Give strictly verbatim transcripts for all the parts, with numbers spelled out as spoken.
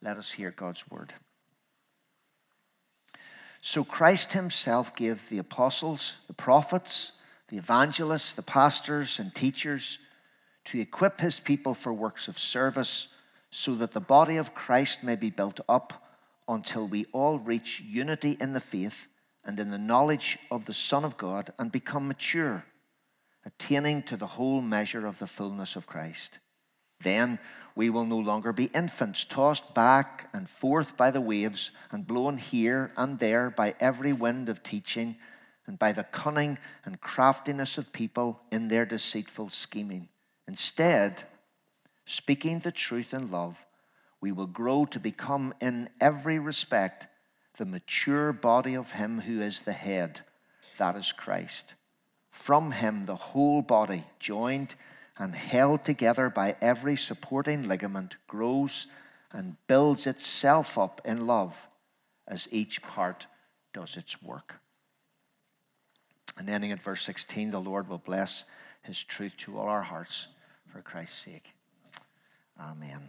Let us hear God's word. So Christ himself gave the apostles, the prophets, the evangelists, the pastors and teachers to equip his people for works of service, so that the body of Christ may be built up until we all reach unity in the faith and in the knowledge of the Son of God and become mature, attaining to the whole measure of the fullness of Christ. Then we will no longer be infants, tossed back and forth by the waves and blown here and there by every wind of teaching and by the cunning and craftiness of people in their deceitful scheming. Instead, speaking the truth in love, we will grow to become in every respect the mature body of him who is the head, that is Christ. From him the whole body, joined and held together by every supporting ligament, grows and builds itself up in love as each part does its work. And ending at verse sixteen, the Lord will bless his truth to all our hearts for Christ's sake. Amen.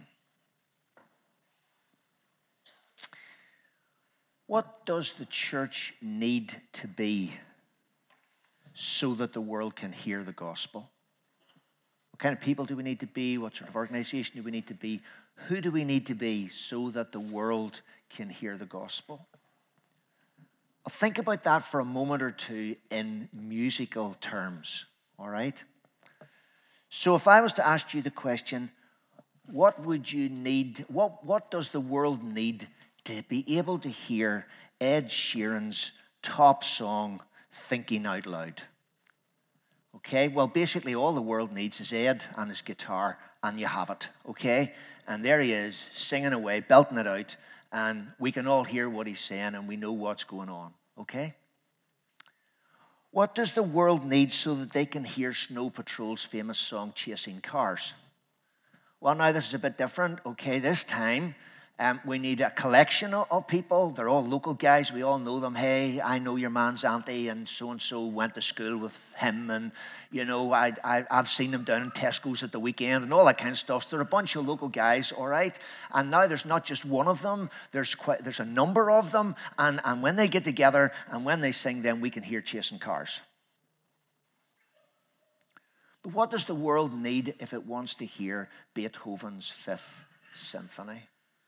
What does the church need to be so that the world can hear the gospel? What kind of people do we need to be? What sort of organization do we need to be? Who do we need to be so that the world can hear the gospel? I'll think about that for a moment or two in musical terms, all right? So if I was to ask you the question, what would you need, what, what does the world need to be able to hear Ed Sheeran's top song, Thinking Out Loud? Okay, well, basically all the world needs is Ed and his guitar, and you have it, okay? And there he is, singing away, belting it out, and we can all hear what he's saying, and we know what's going on, okay? What does the world need so that they can hear Snow Patrol's famous song, Chasing Cars? Well, now this is a bit different, okay? This time, Um, we need a collection of people. They're all local guys. We all know them. Hey, I know your man's auntie, and so-and-so went to school with him. And, you know, I, I, I've seen them down in Tesco's at the weekend and all that kind of stuff. So they're a bunch of local guys, all right? And now there's not just one of them. There's quite, there's a number of them. And, and when they get together and when they sing, then we can hear Chasing Cars. But what does the world need if it wants to hear Beethoven's Fifth Symphony?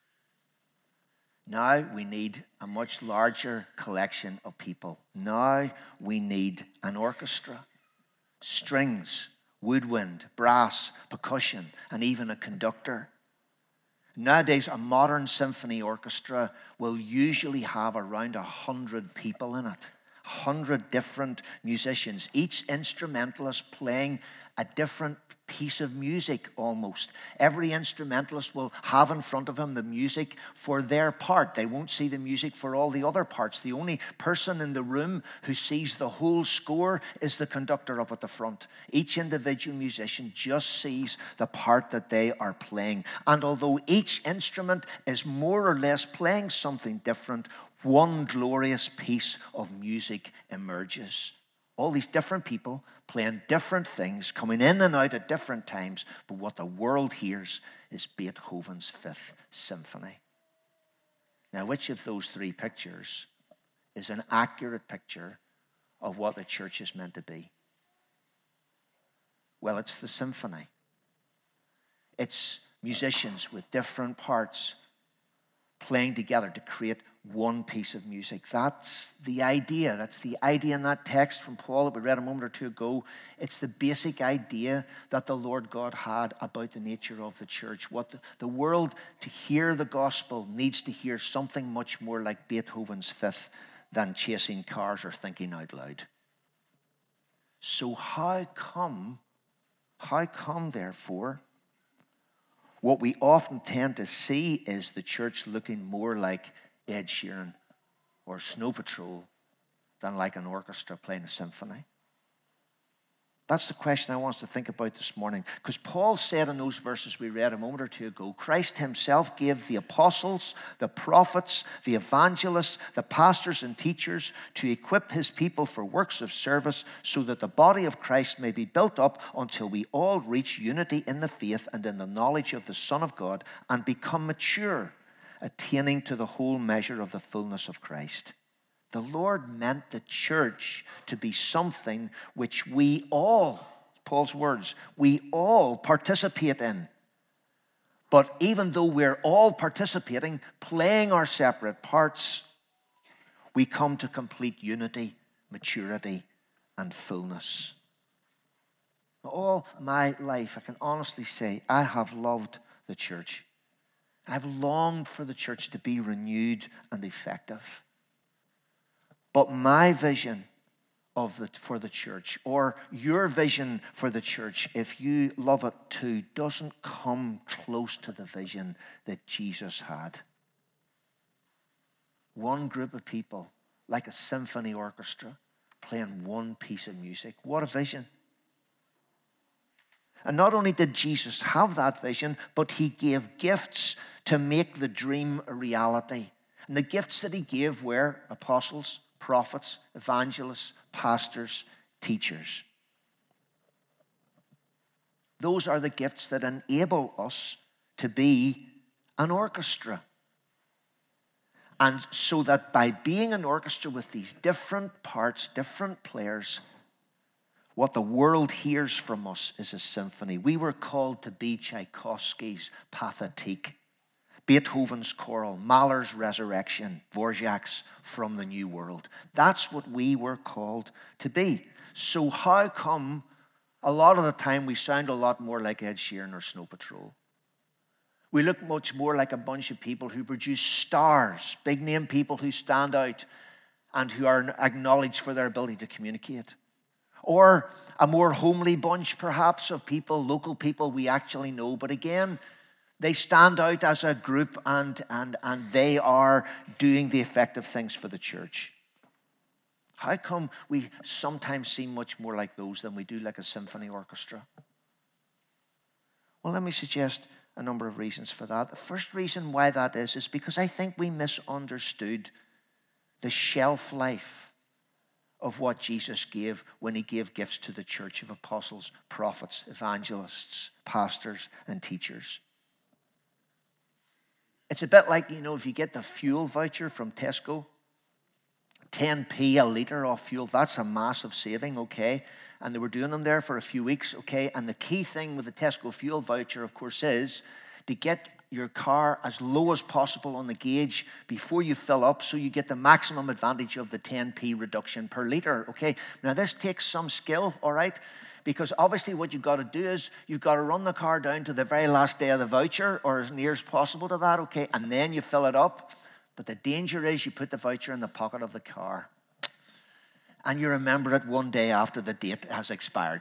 Now we need a much larger collection of people. Now we need an orchestra, strings, woodwind, brass, percussion, and even a conductor. Nowadays, a modern symphony orchestra will usually have around a hundred people in it, a hundred different musicians, each instrumentalist playing a different piece of music almost. Every instrumentalist will have in front of him the music for their part. They won't see the music for all the other parts. The only person in the room who sees the whole score is the conductor up at the front. Each individual musician just sees the part that they are playing. And although each instrument is more or less playing something different, one glorious piece of music emerges. All these different people playing different things, coming in and out at different times, but what the world hears is Beethoven's Fifth Symphony. Now, which of those three pictures is an accurate picture of what the church is meant to be? Well, it's the symphony. It's musicians with different parts playing together to create one piece of music. That's the idea. That's the idea in that text from Paul that we read a moment or two ago. It's the basic idea that the Lord God had about the nature of the church. What the, the world, to hear the gospel, needs to hear something much more like Beethoven's Fifth than Chasing Cars or Thinking Out Loud. So how come, how come, therefore, what we often tend to see is the church looking more like Ed Sheeran or Snow Patrol than like an orchestra playing a symphony? That's the question I want us to think about this morning. Because Paul said in those verses we read a moment or two ago, Christ himself gave the apostles, the prophets, the evangelists, the pastors and teachers to equip his people for works of service so that the body of Christ may be built up until we all reach unity in the faith and in the knowledge of the Son of God and become mature, attaining to the whole measure of the fullness of Christ. The Lord meant the church to be something which we all, Paul's words, we all participate in. But even though we're all participating, playing our separate parts, we come to complete unity, maturity, and fullness. All my life, I can honestly say, I have loved the church. I've longed for the church to be renewed and effective. But my vision of the, for the church, or your vision for the church, if you love it too, doesn't come close to the vision that Jesus had. One group of people, like a symphony orchestra, playing one piece of music. What a vision. And not only did Jesus have that vision, but he gave gifts to make the dream a reality. And the gifts that he gave were apostles, prophets, evangelists, pastors, teachers. Those are the gifts that enable us to be an orchestra. And so that by being an orchestra with these different parts, different players, what the world hears from us is a symphony. We were called to be Tchaikovsky's Pathétique, Beethoven's Choral, Mahler's Resurrection, Dvorak's From the New World. That's what we were called to be. So how come a lot of the time we sound a lot more like Ed Sheeran or Snow Patrol? We look much more like a bunch of people who produce stars, big name people who stand out and who are acknowledged for their ability to communicate. Or a more homely bunch, perhaps, of people, local people we actually know. But again, they stand out as a group and, and, and they are doing the effective things for the church. How come we sometimes seem much more like those than we do like a symphony orchestra? Well, let me suggest a number of reasons for that. The first reason why that is, is because I think we misunderstood the shelf life of what Jesus gave when he gave gifts to the church of apostles, prophets, evangelists, pastors, and teachers. It's a bit like, you know, if you get the fuel voucher from Tesco, ten p a litre off fuel, that's a massive saving, okay? And they were doing them there for a few weeks, okay? And the key thing with the Tesco fuel voucher, of course, is to get your car as low as possible on the gauge before you fill up so you get the maximum advantage of the ten p reduction per litre, okay? Now, this takes some skill, all right? Because obviously what you've got to do is you've got to run the car down to the very last day of the voucher or as near as possible to that, okay? And then you fill it up. But the danger is you put the voucher in the pocket of the car and you remember it one day after the date has expired.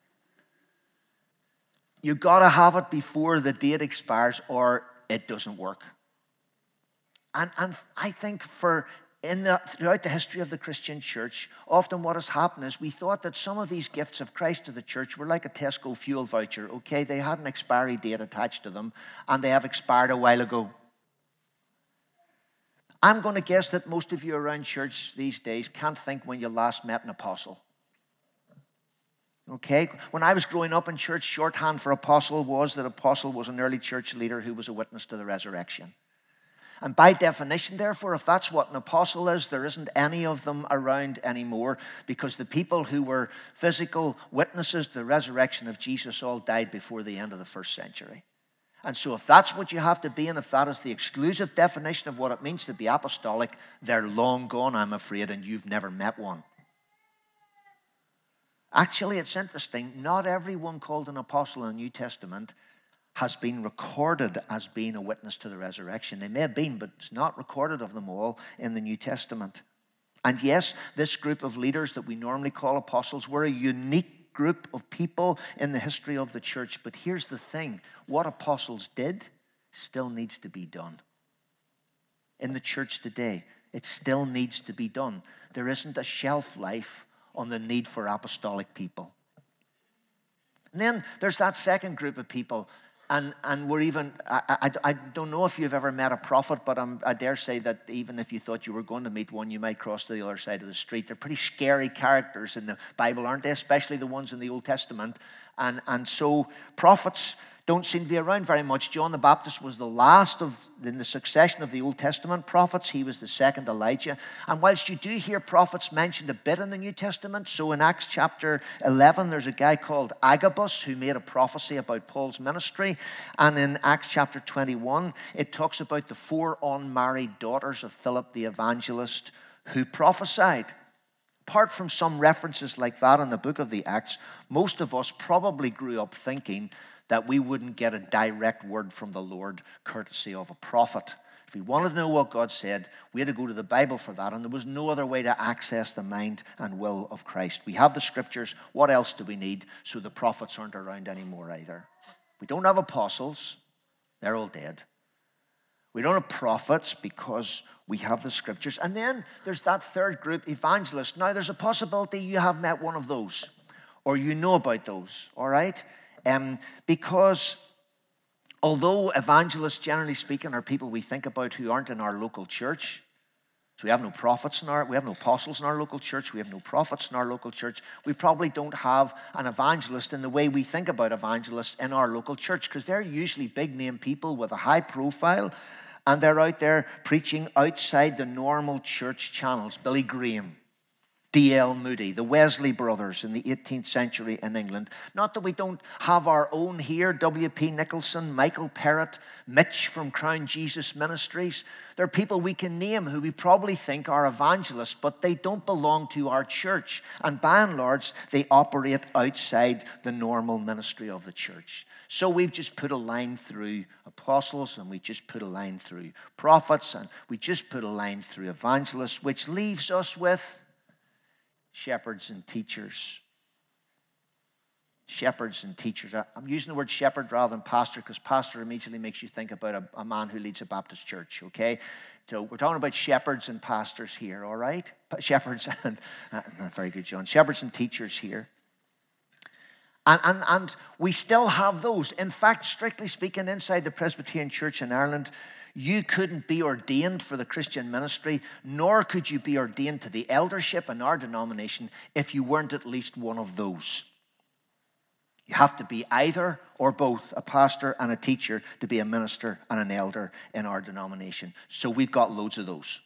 You've got to have it before the date expires or it doesn't work. And, and I think for in the, throughout the history of the Christian church, often what has happened is we thought that some of these gifts of Christ to the church were like a Tesco fuel voucher. Okay, they had an expiry date attached to them and they have expired a while ago. I'm going to guess that most of you around church these days can't think when you last met an apostle. Okay? When I was growing up in church, shorthand for apostle was that apostle was an early church leader who was a witness to the resurrection. And by definition, therefore, if that's what an apostle is, there isn't any of them around anymore because the people who were physical witnesses to the resurrection of Jesus all died before the end of the first century. And so if that's what you have to be, and if that is the exclusive definition of what it means to be apostolic, they're long gone, I'm afraid, and you've never met one. Actually, it's interesting. Not everyone called an apostle in the New Testament has been recorded as being a witness to the resurrection. They may have been, but it's not recorded of them all in the New Testament. And yes, this group of leaders that we normally call apostles were a unique group of people in the history of the church. But here's the thing. What apostles did still needs to be done. In the church today, it still needs to be done. There isn't a shelf life on the need for apostolic people. And then there's that second group of people. And, and we're even, I, I, I don't know if you've ever met a prophet, but I'm, I dare say that even if you thought you were going to meet one, you might cross to the other side of the street. They're pretty scary characters in the Bible, aren't they? Especially the ones in the Old Testament. And, and so prophets don't seem to be around very much. John the Baptist was the last of in the succession of the Old Testament prophets. He was the second Elijah. And whilst you do hear prophets mentioned a bit in the New Testament, so in Acts chapter eleven, there's a guy called Agabus who made a prophecy about Paul's ministry. And in Acts chapter twenty-one, it talks about the four unmarried daughters of Philip the evangelist who prophesied. Apart from some references like that in the book of the Acts, most of us probably grew up thinking that we wouldn't get a direct word from the Lord courtesy of a prophet. If we wanted to know what God said, we had to go to the Bible for that, and there was no other way to access the mind and will of Christ. We have the scriptures. What else do we need? So the prophets aren't around anymore either. We don't have apostles. They're all dead. We don't have prophets because we have the scriptures. And then there's that third group, evangelists. Now, there's a possibility you have met one of those, or you know about those, all right? Um, because although evangelists, generally speaking, are people we think about who aren't in our local church, so we have no prophets in our, we have no apostles in our local church, we have no prophets in our local church, we probably don't have an evangelist in the way we think about evangelists in our local church, because they're usually big name people with a high profile, and they're out there preaching outside the normal church channels. Billy Graham, D L Moody, the Wesley brothers in the eighteenth century in England. Not that we don't have our own here, W P Nicholson, Michael Perrott, Mitch from Crown Jesus Ministries. They're people we can name who we probably think are evangelists, but they don't belong to our church. And by and large, they operate outside the normal ministry of the church. So we've just put a line through apostles, and we just put a line through prophets, and we just put a line through evangelists, which leaves us with shepherds and teachers. Shepherds and teachers. I'm using the word shepherd rather than pastor because pastor immediately makes you think about a, a man who leads a Baptist church, okay? So we're talking about shepherds and pastors here, all right? Shepherds and, uh, very good, John. Shepherds and teachers here. And, and, and we still have those. In fact, strictly speaking, inside the Presbyterian Church in Ireland, you couldn't be ordained for the Christian ministry, nor could you be ordained to the eldership in our denomination if you weren't at least one of those. You have to be either or both, a pastor and a teacher, to be a minister and an elder in our denomination. So we've got loads of those.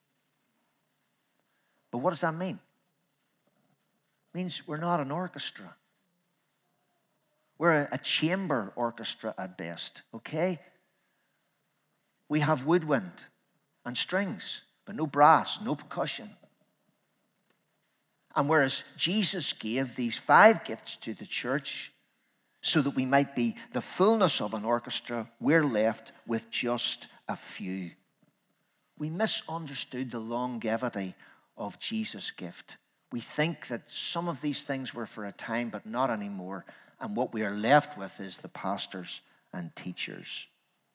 But what does that mean? It means we're not an orchestra. We're a chamber orchestra at best, okay? We have woodwind and strings, but no brass, no percussion. And whereas Jesus gave these five gifts to the church so that we might be the fullness of an orchestra, we're left with just a few. We misunderstood the longevity of Jesus' gift. We think that some of these things were for a time, but not anymore. And what we are left with is the pastors and teachers.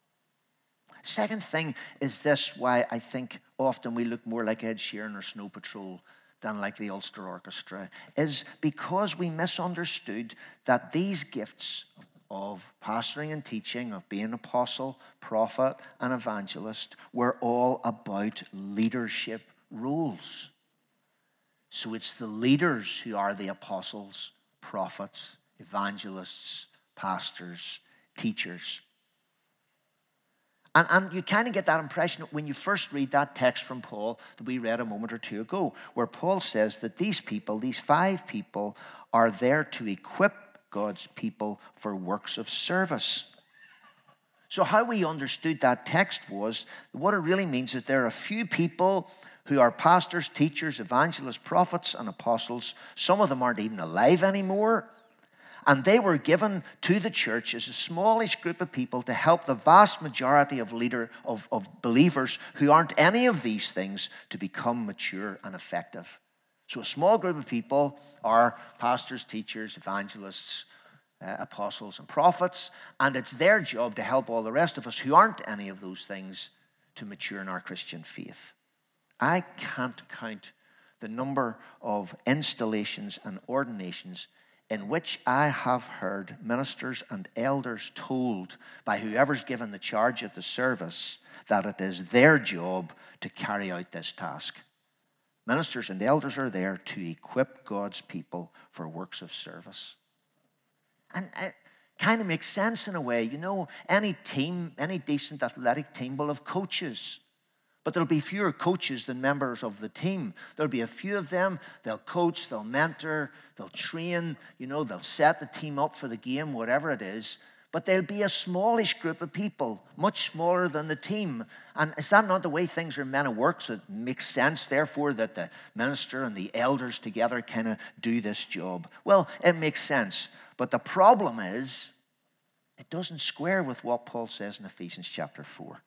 Second thing is this, why I think often we look more like Ed Sheeran or Snow Patrol than like the Ulster Orchestra, is because we misunderstood that these gifts of pastoring and teaching, of being apostle, prophet, and evangelist, were all about leadership roles. So it's the leaders who are the apostles, prophets, evangelists, pastors, teachers. And, and you kind of get that impression when you first read that text from Paul that we read a moment or two ago, where Paul says that these people, these five people, are there to equip God's people for works of service. So how we understood that text was, what it really means is there are a few people who are pastors, teachers, evangelists, prophets, and apostles. Some of them aren't even alive anymore. And they were given to the church as a smallish group of people to help the vast majority of leader of, of believers who aren't any of these things to become mature and effective. So a small group of people are pastors, teachers, evangelists, uh, apostles, and prophets. And it's their job to help all the rest of us who aren't any of those things to mature in our Christian faith. I can't count the number of installations and ordinations in which I have heard ministers and elders told by whoever's given the charge at the service that it is their job to carry out this task. Ministers and elders are there to equip God's people for works of service. And uh, Kind of makes sense in a way. You know, any team, any decent athletic team will have coaches. But there'll be fewer coaches than members of the team. There'll be a few of them. They'll coach, they'll mentor, they'll train, you know, they'll set the team up for the game, whatever it is. But there'll be a smallish group of people, much smaller than the team. And is that not the way things are meant to work? So it makes sense, therefore, that the minister and the elders together kind of do this job. Well, it makes sense. But the problem is, it doesn't square with what Paul says in Ephesians chapter four.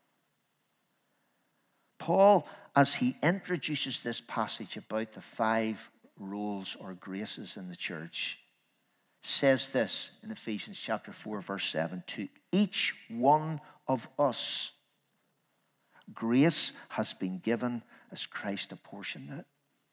Paul, as he introduces this passage about the five roles or graces in the church, says this in Ephesians chapter four, verse seven, to each one of us, grace has been given as Christ apportioned it.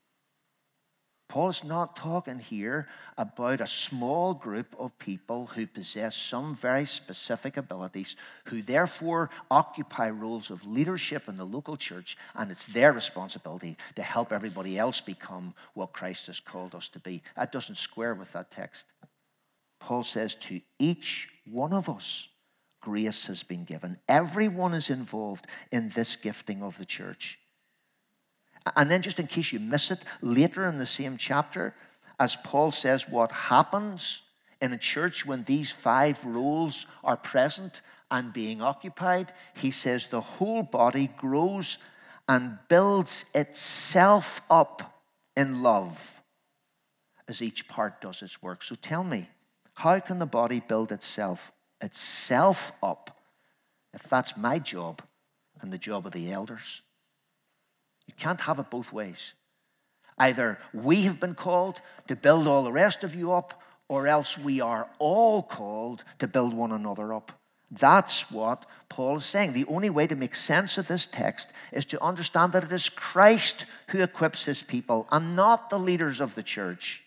Paul is not talking here about a small group of people who possess some very specific abilities, who therefore occupy roles of leadership in the local church, and it's their responsibility to help everybody else become what Christ has called us to be. That doesn't square with that text. Paul says to each one of us, grace has been given. Everyone is involved in this gifting of the church. And then just in case you miss it, later in the same chapter, as Paul says what happens in a church when these five roles are present and being occupied, he says the whole body grows and builds itself up in love as each part does its work. So tell me, how can the body build itself, itself up if that's my job and the job of the elders? You can't have it both ways. Either we have been called to build all the rest of you up, or else we are all called to build one another up. That's what Paul is saying. The only way to make sense of this text is to understand that it is Christ who equips his people and not the leaders of the church.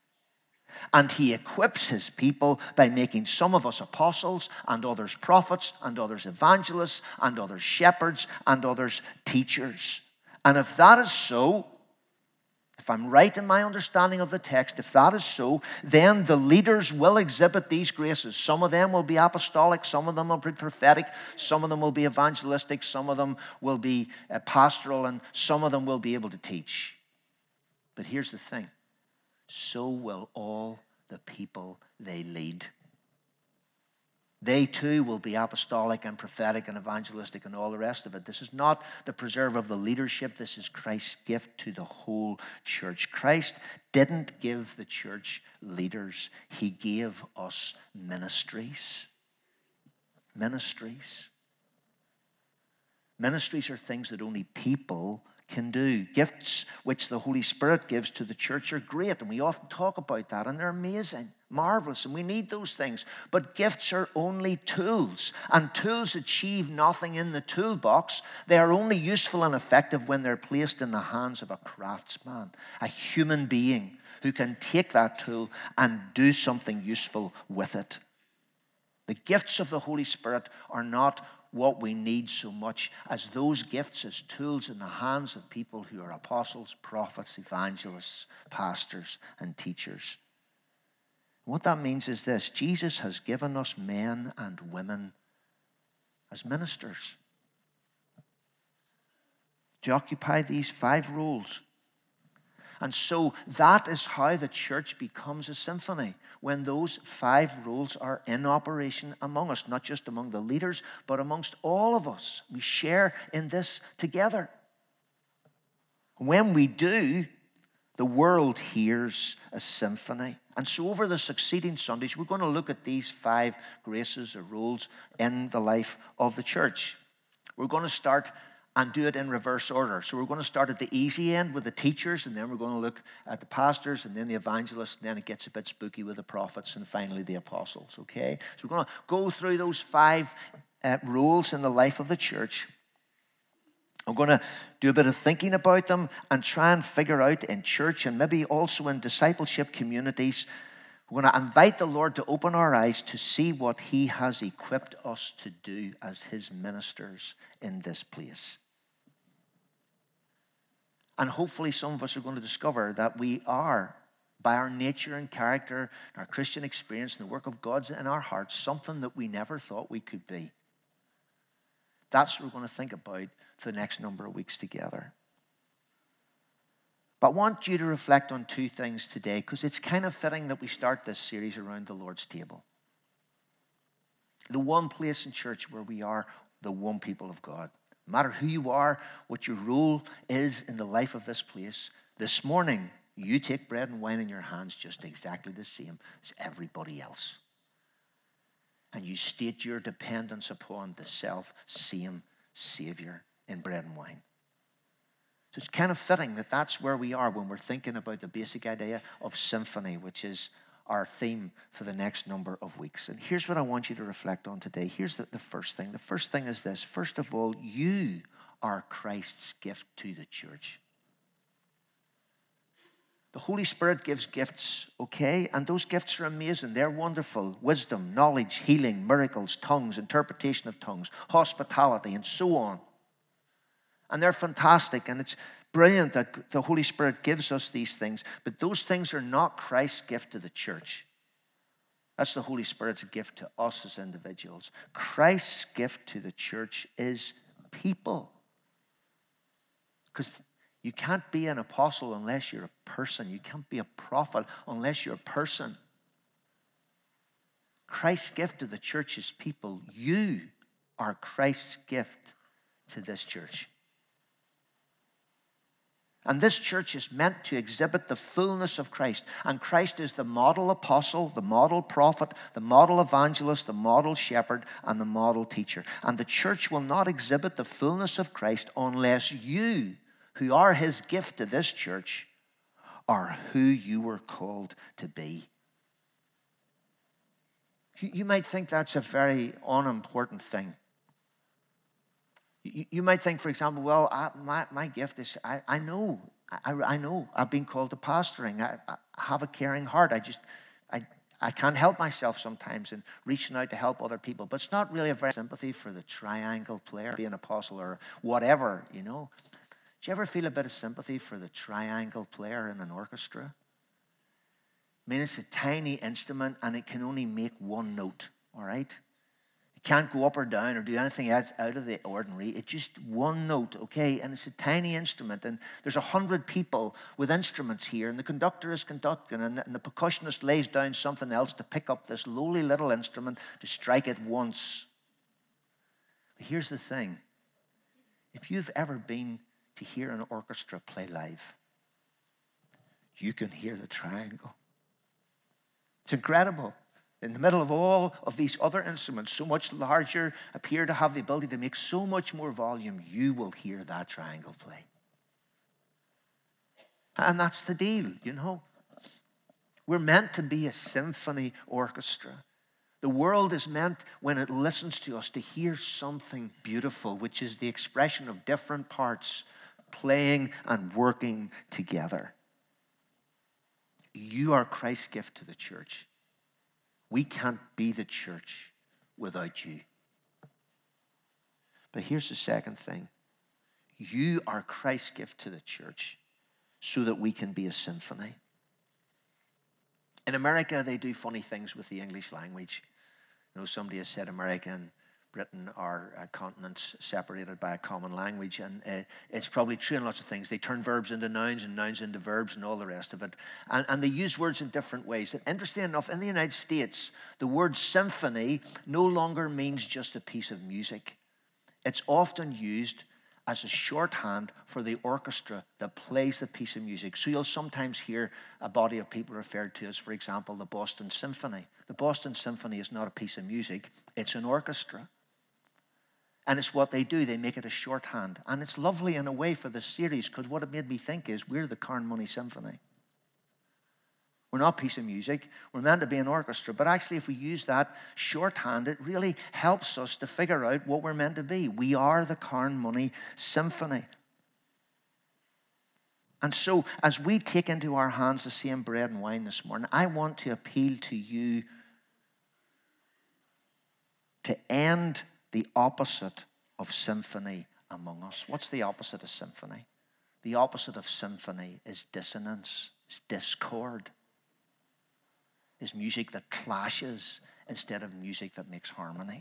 And he equips his people by making some of us apostles and others prophets and others evangelists and others shepherds and others teachers. And if that is so, if I'm right in my understanding of the text, if that is so, then the leaders will exhibit these graces. Some of them will be apostolic, some of them will be prophetic, some of them will be evangelistic, some of them will be uh, pastoral, and some of them will be able to teach. But here's the thing. So will all the people they lead. They too will be apostolic and prophetic and evangelistic and all the rest of it. This is not the preserve of the leadership. This is Christ's gift to the whole church. Christ didn't give the church leaders. He gave us ministries. Ministries. Ministries are things that only people can do. Gifts which the Holy Spirit gives to the church are great, and we often talk about that, and they're amazing, marvelous, and we need those things. But gifts are only tools, and tools achieve nothing in the toolbox. They are only useful and effective when they're placed in the hands of a craftsman, a human being who can take that tool and do something useful with it. The gifts of the Holy Spirit are not what we need so much as those gifts as tools in the hands of people who are apostles, prophets, evangelists, pastors, and teachers. What that means is this: Jesus has given us men and women as ministers to occupy these five roles. And so that is how the church becomes a symphony, when those five roles are in operation among us, not just among the leaders, but amongst all of us. We share in this together. When we do, the world hears a symphony. And so over the succeeding Sundays, we're going to look at these five graces or roles in the life of the church. We're going to start and do it in reverse order. So we're going to start at the easy end with the teachers, and then we're going to look at the pastors, and then the evangelists, and then it gets a bit spooky with the prophets, and finally the apostles, okay? So we're going to go through those five uh, roles in the life of the church. I'm going to do a bit of thinking about them and try and figure out in church and maybe also in discipleship communities. We're going to invite the Lord to open our eyes to see what he has equipped us to do as his ministers in this place. And hopefully some of us are going to discover that we are, by our nature and character, our Christian experience, and the work of God in our hearts, something that we never thought we could be. That's what we're going to think about for the next number of weeks together. But I want you to reflect on two things today, because it's kind of fitting that we start this series around the Lord's table. The one place in church where we are the one people of God. No matter who you are, what your role is in the life of this place, this morning, you take bread and wine in your hands just exactly the same as everybody else. And you state your dependence upon the self-same Savior in bread and wine. So it's kind of fitting that that's where we are when we're thinking about the basic idea of symphony, which is our theme for the next number of weeks. And here's what I want you to reflect on today. Here's the, the first thing. The first thing is this. First of all, you are Christ's gift to the church. The Holy Spirit gives gifts, okay? And those gifts are amazing. They're wonderful. Wisdom, knowledge, healing, miracles, tongues, interpretation of tongues, hospitality, and so on. And they're fantastic, and it's brilliant that the Holy Spirit gives us these things, but those things are not Christ's gift to the church. That's the Holy Spirit's gift to us as individuals. Christ's gift to the church is people. Because you can't be an apostle unless you're a person. You can't be a prophet unless you're a person. Christ's gift to the church is people. You are Christ's gift to this church. And this church is meant to exhibit the fullness of Christ. And Christ is the model apostle, the model prophet, the model evangelist, the model shepherd, and the model teacher. And the church will not exhibit the fullness of Christ unless you, who are his gift to this church, are who you were called to be. You might think that's a very unimportant thing. You might think, for example, well, I, my, my gift is, I, I know, I, I know I've been called to pastoring. I, I have a caring heart. I just, I, I can't help myself sometimes in reaching out to help other people. But it's not really a very sympathy for the triangle player, be an apostle or whatever, you know. Do you ever feel a bit of sympathy for the triangle player in an orchestra? I mean, it's a tiny instrument and it can only make one note, all right? It can't go up or down or do anything else out of the ordinary. It's just one note, okay? And it's a tiny instrument. And there's a hundred people with instruments here. And the conductor is conducting. And the percussionist lays down something else to pick up this lowly little instrument to strike it once. But here's the thing. If you've ever been to hear an orchestra play live, you can hear the triangle. It's incredible. In the middle of all of these other instruments, so much larger, appear to have the ability to make so much more volume, you will hear that triangle play. And that's the deal, you know. We're meant to be a symphony orchestra. The world is meant, when it listens to us, to hear something beautiful, which is the expression of different parts playing and working together. You are Christ's gift to the church. We can't be the church without you. But here's the second thing. You are Christ's gift to the church so that we can be a symphony. In America, they do funny things with the English language. You know, somebody has said America and Britain are uh, continents separated by a common language, and uh, it's probably true in lots of things. They turn verbs into nouns and nouns into verbs and all the rest of it. And, and they use words in different ways. And interesting enough, in the United States, the word symphony no longer means just a piece of music. It's often used as a shorthand for the orchestra that plays the piece of music. So you'll sometimes hear a body of people referred to as, for example, the Boston Symphony. The Boston Symphony is not a piece of music, it's an orchestra. And it's what they do. They make it a shorthand. And it's lovely in a way for this series, because what it made me think is we're the Carnmoney Symphony. We're not a piece of music. We're meant to be an orchestra. But actually, if we use that shorthand, it really helps us to figure out what we're meant to be. We are the Carnmoney Symphony. And so, as we take into our hands the same bread and wine this morning, I want to appeal to you to end the opposite of symphony among us. What's the opposite of symphony? The opposite of symphony is dissonance, is discord. is music that clashes instead of music that makes harmony.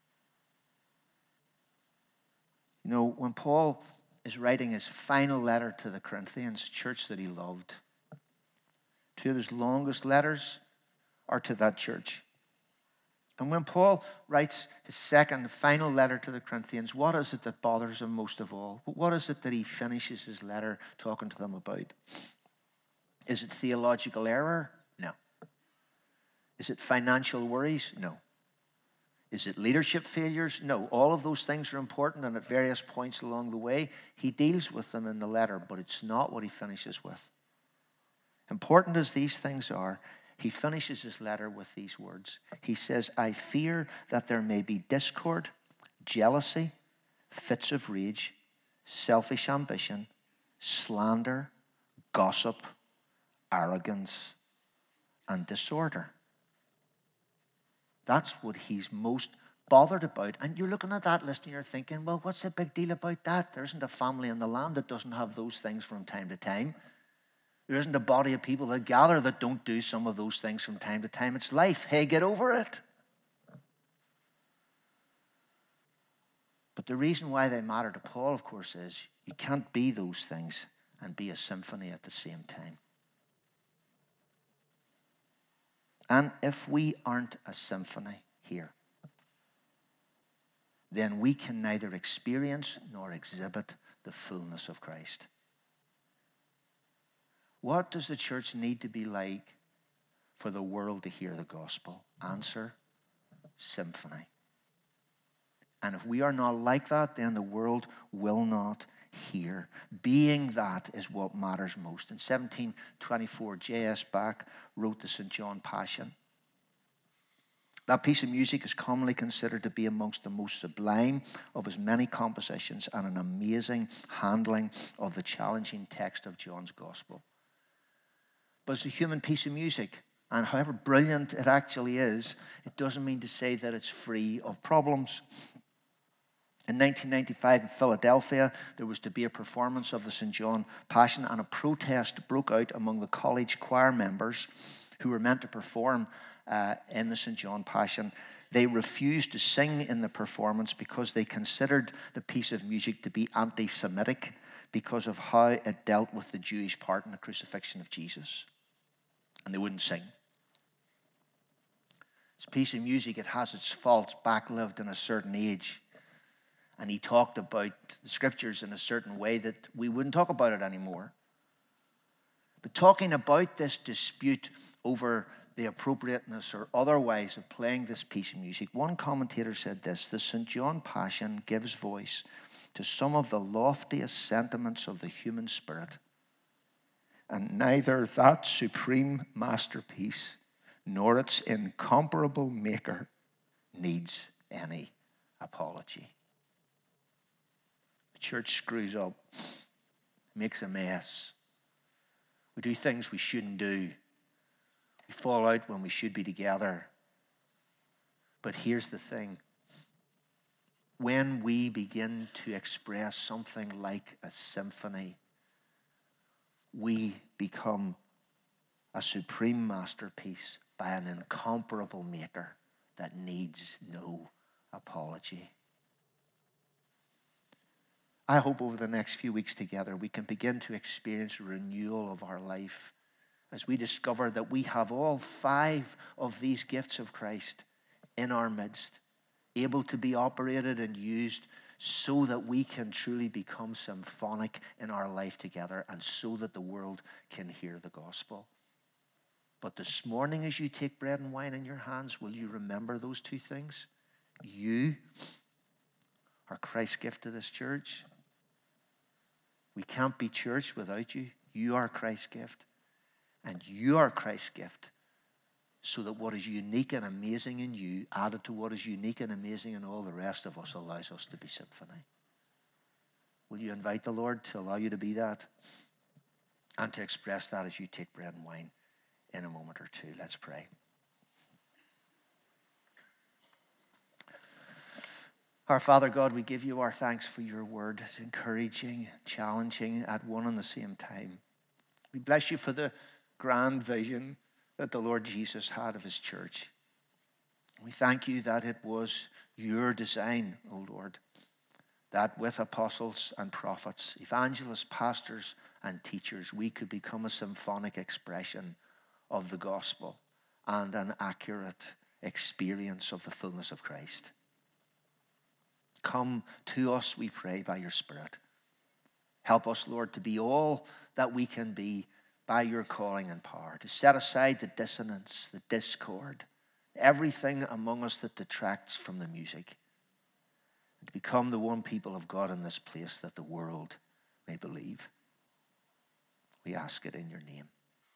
You know, when Paul is writing his final letter to the Corinthians, church that he loved, two of his longest letters are to that church. And when Paul writes his second final letter to the Corinthians, what is it that bothers him most of all? What is it that he finishes his letter talking to them about? Is it theological error? No. Is it financial worries? No. Is it leadership failures? No. All of those things are important, and at various points along the way, he deals with them in the letter, but it's not what he finishes with. Important as these things are, he finishes his letter with these words. He says, I fear that there may be discord, jealousy, fits of rage, selfish ambition, slander, gossip, arrogance, and disorder. That's what he's most bothered about. And you're looking at that list and you're thinking, well, what's the big deal about that? There isn't a family in the land that doesn't have those things from time to time. There isn't a body of people that gather that don't do some of those things from time to time. It's life. Hey, get over it. But the reason why they matter to Paul, of course, is you can't be those things and be a symphony at the same time. And if we aren't a symphony here, then we can neither experience nor exhibit the fullness of Christ. What does the church need to be like for the world to hear the gospel? Answer, symphony. And if we are not like that, then the world will not hear. Being that is what matters most. In seventeen twenty-four, J S Bach wrote the Saint John Passion. That piece of music is commonly considered to be amongst the most sublime of his many compositions and an amazing handling of the challenging text of John's Gospel. But it's a human piece of music, and however brilliant it actually is, it doesn't mean to say that it's free of problems. In nineteen ninety-five in Philadelphia, there was to be a performance of the Saint John Passion, and a protest broke out among the college choir members who were meant to perform uh, in the Saint John Passion. They refused to sing in the performance because they considered the piece of music to be anti-Semitic because of how it dealt with the Jewish part in the crucifixion of Jesus. And they wouldn't sing. This piece of music, it has its faults, backlived in a certain age. And he talked about the scriptures in a certain way that we wouldn't talk about it anymore. But talking about this dispute over the appropriateness or otherwise of playing this piece of music, one commentator said this: the Saint John Passion gives voice to some of the loftiest sentiments of the human spirit, and neither that supreme masterpiece nor its incomparable maker needs any apology. The church screws up, makes a mess. We do things we shouldn't do. We fall out when we should be together. But here's the thing. When we begin to express something like a symphony, we become a supreme masterpiece by an incomparable maker that needs no apology. I hope over the next few weeks together we can begin to experience renewal of our life as we discover that we have all five of these gifts of Christ in our midst, able to be operated and used so that we can truly become symphonic in our life together and so that the world can hear the gospel. But this morning, as you take bread and wine in your hands, will you remember those two things? You are Christ's gift to this church. We can't be church without you. You are Christ's gift. And you are Christ's gift so that what is unique and amazing in you, added to what is unique and amazing in all the rest of us, allows us to be symphony. Will you invite the Lord to allow you to be that and to express that as you take bread and wine in a moment or two? Let's pray. Our Father God, we give you our thanks for your word. It's encouraging, challenging at one and the same time. We bless you for the grand vision that the Lord Jesus had of his church. We thank you that it was your design, O Lord, that with apostles and prophets, evangelists, pastors, and teachers, we could become a symphonic expression of the gospel and an accurate experience of the fullness of Christ. Come to us, we pray, by your Spirit. Help us, Lord, to be all that we can be by your calling and power, to set aside the dissonance, the discord, everything among us that detracts from the music, and to become the one people of God in this place that the world may believe. We ask it in your name.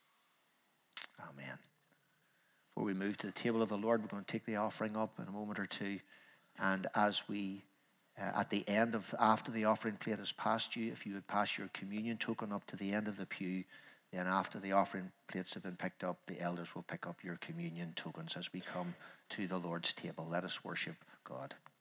Amen. Before we move to the table of the Lord, we're going to take the offering up in a moment or two. And as we, uh, at the end of, after the offering plate has passed you, if you would pass your communion token up to the end of the pew, then after the offering plates have been picked up, the elders will pick up your communion tokens as we come to the Lord's table. Let us worship God.